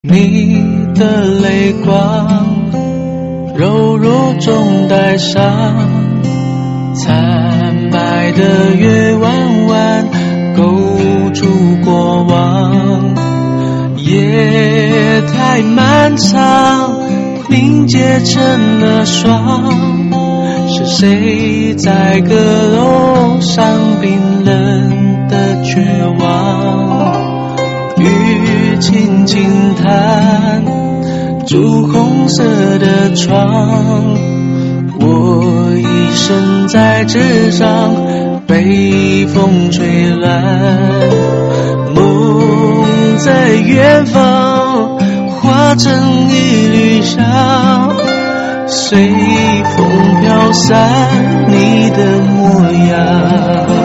你的泪光柔弱中带伤，惨白的月弯弯勾住过往，夜太漫长，凝结成了霜，是谁在阁楼上冰冷的绝望？雨轻轻弹，朱红色的窗，我一身在纸上被风吹乱，梦在远方化成一缕香，随风飘散你的模样。